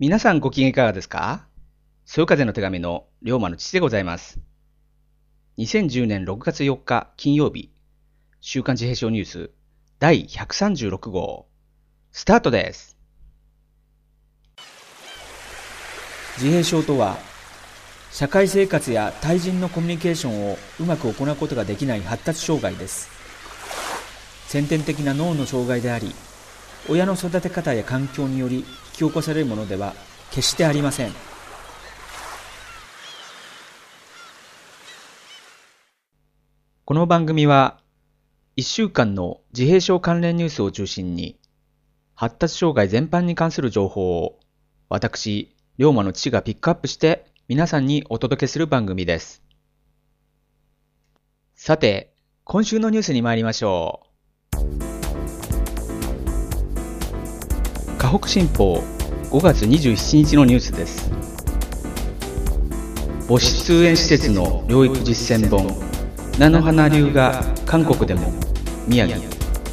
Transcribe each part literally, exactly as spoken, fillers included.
皆さんご機嫌いかがですか？そよ風の手紙の龍馬の父でございます。にせんじゅうねんろくがつよっか金曜日、週刊自閉症ニュースだいひゃくさんじゅうろく号、スタートです。自閉症とは、社会生活や対人のコミュニケーションをうまく行うことができない発達障害です。先天的な脳の障害であり、親の育て方や環境により引き起こされるものでは決してありません。この番組はいっしゅうかんの自閉症関連ニュースを中心に発達障害全般に関する情報を私、龍馬の父がピックアップして皆さんにお届けする番組です。さて、今週のニュースに参りましょう。河北新報ごがつにじゅうしちにちのニュースです。母子通園施設の療育実践本菜の花流が韓国でも宮城。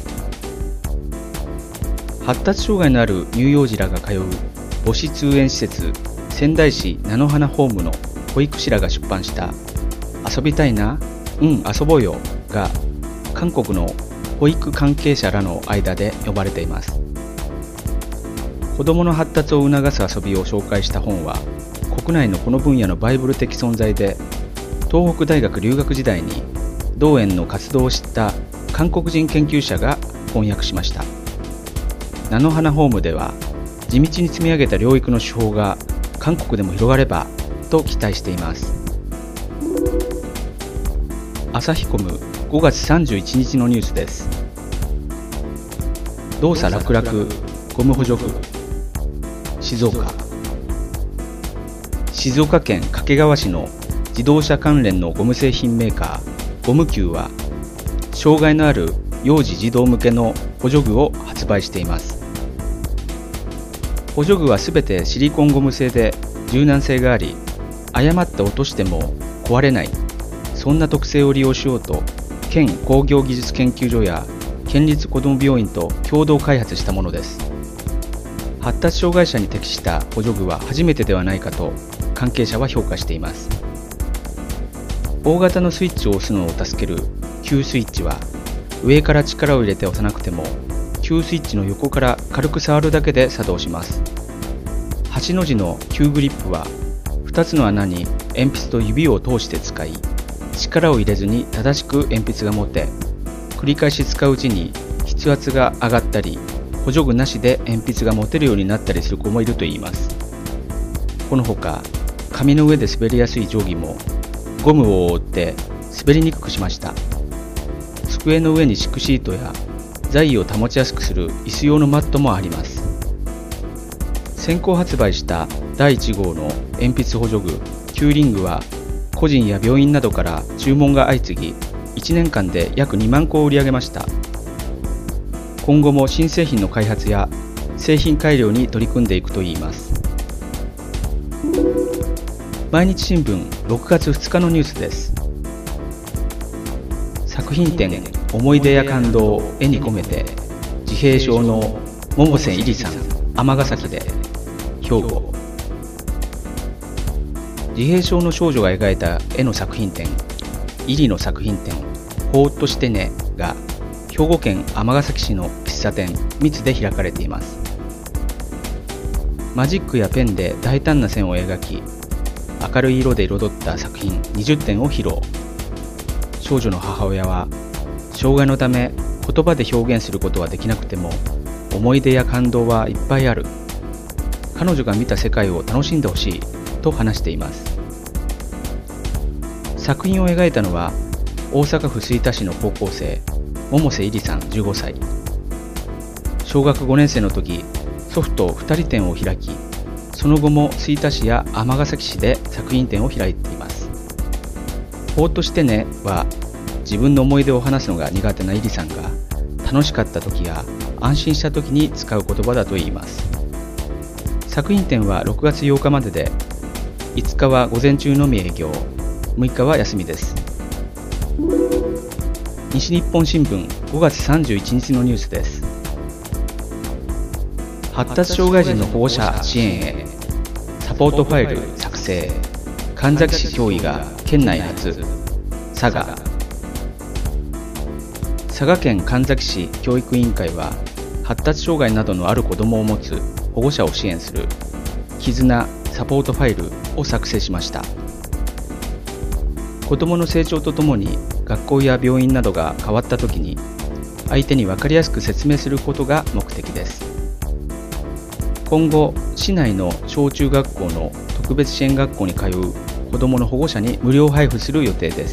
発達障害のある乳幼児らが通う母子通園施設仙台市菜の花ホームの保育士らが出版した遊びたいな、うん遊ぼうよが韓国の保育関係者らの間で呼ばれています。子どもの発達を促す遊びを紹介した本は国内のこの分野のバイブル的存在で、東北大学留学時代に同園の活動を知った韓国人研究者が翻訳しました。菜の花ホームでは地道に積み上げた療育の手法が韓国でも広がればと期待しています。朝日コムごがつさんじゅういちにちのニュースです。動作楽々ゴム補助具。静岡静岡県掛川市の自動車関連のゴム製品メーカーゴムキューは障害のある幼児児童向けの補助具を発売しています。補助具はすべてシリコンゴム製で柔軟性があり、誤って落としても壊れない、そんな特性を利用しようと県工業技術研究所や県立子ども病院と共同開発したものです。発達障害者に適した補助具は初めてではないかと関係者は評価しています。大型のスイッチを押すのを助ける Q スイッチは上から力を入れて押さなくても Q スイッチの横から軽く触るだけで作動します。はちの字の Q グリップはふたつの穴に鉛筆と指を通して使い、力を入れずに正しく鉛筆が持て、繰り返し使ううちに筆圧が上がったり、補助具なしで鉛筆が持てるようになったりする子もいるといいます。このほか、紙の上で滑りやすい定規もゴムを覆って滑りにくくしました。机の上に敷くシートや座位を保ちやすくする椅子用のマットもあります。先行発売しただいいち号の鉛筆補助具 Q リングは個人や病院などから注文が相次ぎ、いちねんかんで約にまんこを売り上げました。今後も新製品の開発や製品改良に取り組んでいくといいます。毎日新聞ろくがつふつかのニュースです。作品展思い出や感動を絵に込めて、自閉症の百瀬入さん尼崎で兵庫。自閉症の少女が描いた絵の作品展入の作品展ほーっとしてねが兵庫県尼崎市の喫茶店密で開かれています。マジックやペンで大胆な線を描き、明るい色で彩った作品にじゅってんを披露。少女の母親は、障害のため言葉で表現することはできなくても思い出や感動はいっぱいある、彼女が見た世界を楽しんでほしいと話しています。作品を描いたのは大阪府吹田市の高校生百瀬入さんじゅうごさい。小学ごねん生の時、祖父とふたり展を開き、その後も吹田市や尼崎市で作品展を開いています。ほーっとしてねは、自分の思い出を話すのが苦手な入さんが楽しかった時や安心した時に使う言葉だといいます。作品展はろくがつようかまでで、いつかは午前中のみ営業、むいかは休みです。西日本新聞ごがつさんじゅういちにちのニュースです。発達障害児の保護者支援へサポートファイル作成。神埼市教委が県内初。佐賀佐賀県神埼市教育委員会は、発達障害などのある子どもを持つ保護者を支援する絆サポートファイルを作成しました。子どもの成長とともに学校や病院などが変わったときに、相手に分かりやすく説明することが目的です。今後、市内の小中学校の特別支援学校に通う子どもの保護者に無料配布する予定です。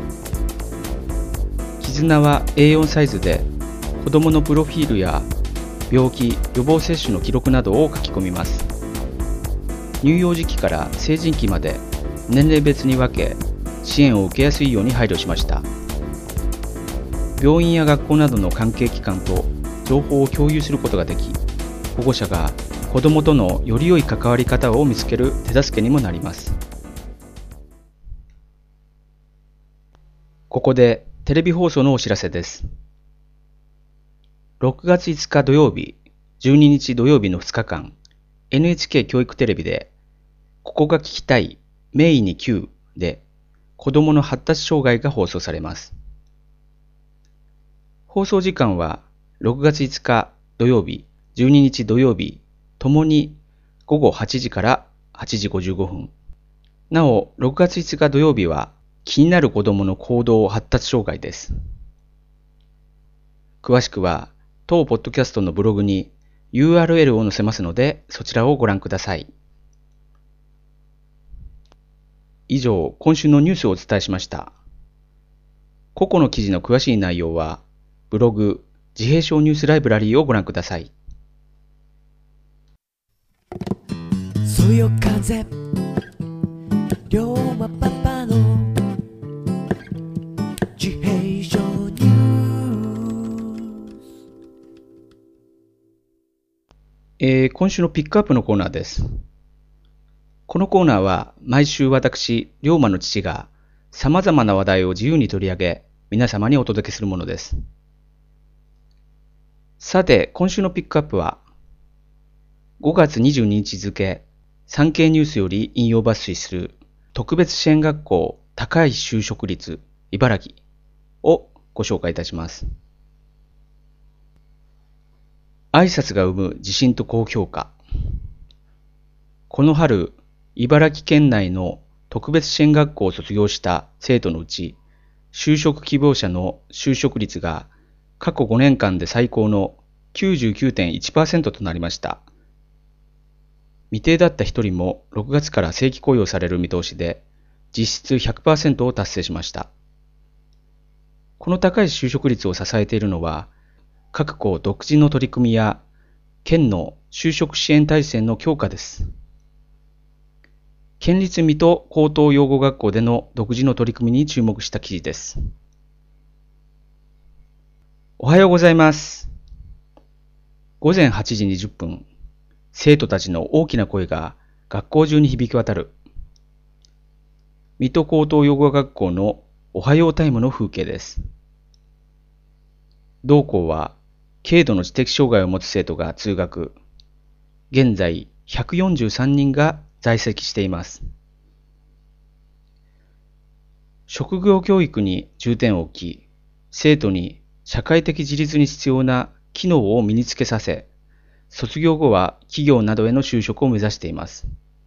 絆は エーよん サイズで、子どものプロフィールや病気・予防接種の記録などを書き込みます。乳幼児期から成人期まで年齢別に分け、支援を受けやすいように配慮しました。病院や学校などの関係機関と情報を共有することができ、保護者が子どもとのより良い関わり方を見つける手助けにもなります。ここでテレビ放送のお知らせです。ろくがついつか土曜日、じゅうににち土曜日のふつかかん、エヌエイチケー 教育テレビで、ここが聞きたい、名医に Q で、子どもの発達障害が放送されます。放送時間は、ろくがついつか土曜日、じゅうににち土曜日、ともにごごはちじからはちじごじゅうごふん。なお、ろくがついつか土曜日は、気になる子どもの行動発達障害です。詳しくは、当ポッドキャストのブログに ユーアールエル を載せますので、そちらをご覧ください。以上、今週のニュースをお伝えしました。個々の記事の詳しい内容は、ブログ、自閉症ニュースライブラリーをご覧ください。そよ風、龍馬パパの自閉症ニュース。えー、今週のピックアップのコーナーです。このコーナーは毎週私、龍馬の父が様々な話題を自由に取り上げ、皆様にお届けするものです。さて、今週のピックアップは、ごがつにじゅうににち付、産経ニュースより引用抜粋する特別支援学校高い就職率茨城をご紹介いたします。挨拶が生む自信と高評価。この春、茨城県内の特別支援学校を卒業した生徒のうち、就職希望者の就職率が過去ごねんかんで最高の きゅうじゅうきゅうてんいちパーセント となりました。未定だったひとりもろくがつから正規雇用される見通しで、実質 ひゃくパーセント を達成しました。この高い就職率を支えているのは、各校独自の取り組みや、県の就職支援体制の強化です。県立水戸高等養護学校での独自の取り組みに注目した記事です。おはようございます。ごぜんはちじにじゅっぷん、生徒たちの大きな声が学校中に響き渡る。水戸高等養護学校のおはようタイムの風景です。同校は、軽度の知的障害を持つ生徒が通学。現在、ひゃくよんじゅうさんにんが在籍しています。職業教育に重点を置き、生徒に社会的自立に必要な機能を身につけさせ、卒業後は企業などへの就職を目指しています。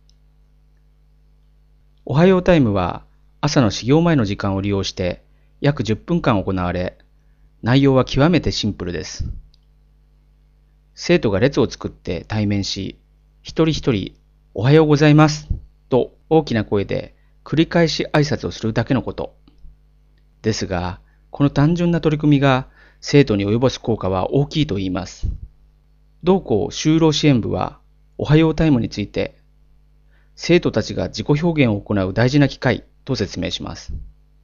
おはようタイムは朝の始業前の時間を利用して約じゅっぷんかん行われ、内容は極めてシンプルです。生徒が列を作って対面し、一人一人おはようございますと大きな声で繰り返し挨拶をするだけのこと。ですが、この単純な取り組みが生徒に及ぼす効果は大きいと言います。同校就労支援部はおはようタイムについて、生徒たちが自己表現を行う大事な機会と説明します。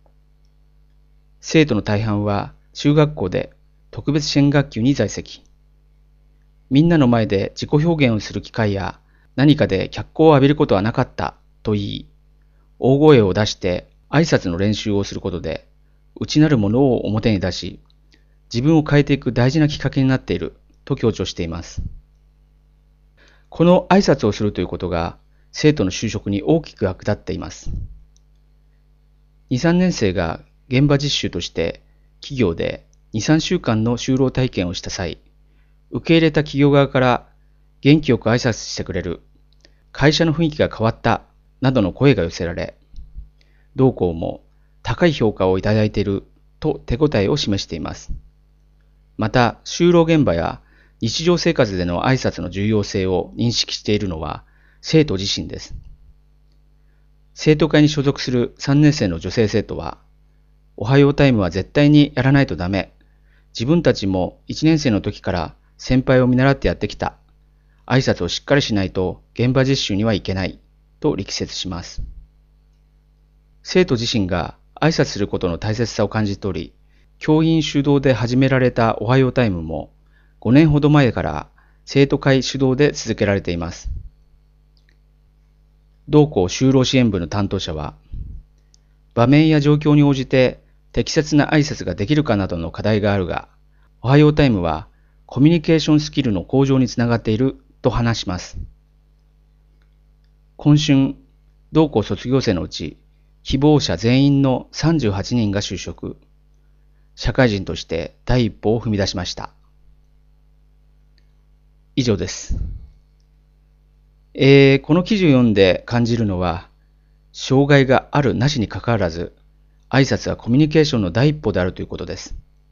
生徒の大半は中学校で特別支援学級に在籍。みんなの前で自己表現をする機会や何かで脚光を浴びることはなかったと言い、大声を出して挨拶の練習をすることで内なるものを表に出し、自分を変えていく大事なきっかけになっていると強調しています。この挨拶をするということが生徒の就職に大きく役立っています。に、さんねん生が現場実習として企業でに、さんしゅうかんの就労体験をした際、受け入れた企業側から元気よく挨拶してくれる、会社の雰囲気が変わったなどの声が寄せられ、同校も高い評価をいただいていると手応えを示しています。また、就労現場や日常生活での挨拶の重要性を認識しているのは生徒自身です。生徒会に所属するさんねん生の女性生徒は、おはようタイムは絶対にやらないとダメ。自分たちもいちねん生の時から先輩を見習ってやってきた。挨拶をしっかりしないと現場実習には行けない。と力説します。生徒自身が挨拶することの大切さを感じ取り、教員主導で始められたおはようタイムもごねんほど前から生徒会主導で続けられています。同校就労支援部の担当者は、場面や状況に応じて適切な挨拶ができるかなどの課題があるが、おはようタイムはコミュニケーションスキルの向上につながっていると話します。今春、同校卒業生のうち、希望者全員のさんじゅうはちにんが就職、社会人として第一歩を踏み出しました。以上です。えー、この記事を読んで感じるのは、障害があるなしにかかわらず、挨拶はコミュニケーションの第一歩であるということです。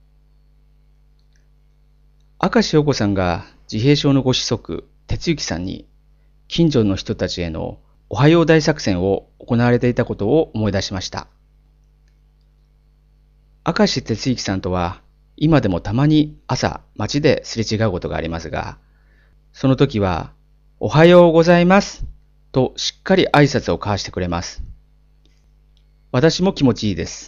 明石陽子さんが自閉症のご子息、哲之さんに、近所の人たちへのおはよう大作戦を行われていたことを思い出しました。明石哲之さんとは、今でもたまに朝街ですれ違うことがありますが、その時は、おはようございますとしっかり挨拶を交わしてくれます。私も気持ちいいです。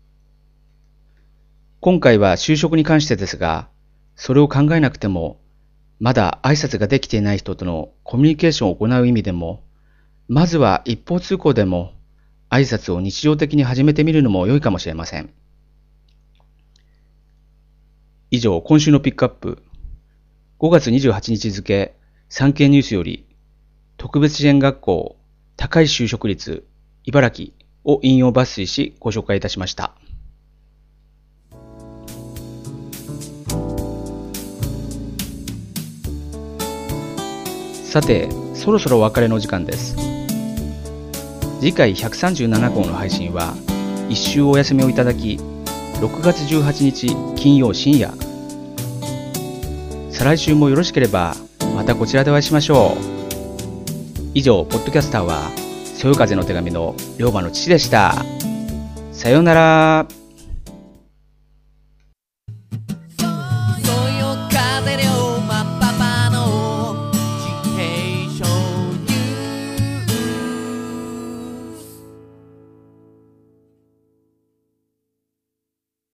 今回は就職に関してですが、それを考えなくても、まだ挨拶ができていない人とのコミュニケーションを行う意味でも、まずは一方通行でも挨拶を日常的に始めてみるのも良いかもしれません。以上、今週のピックアップ。ごがつにじゅうはちにち付、産経ニュースより、特別支援学校高い就職率茨城を引用抜粋しご紹介いたしました。さて、そろそろお別れのお時間です。次回ひゃくさんじゅうななこうの配信は、一週お休みをいただき、ろくがつじゅうはちにち金曜深夜。再来週もよろしければ、またこちらでお会いしましょう。以上、ポッドキャスターは、そよ風の手紙の龍馬の父でした。さようなら。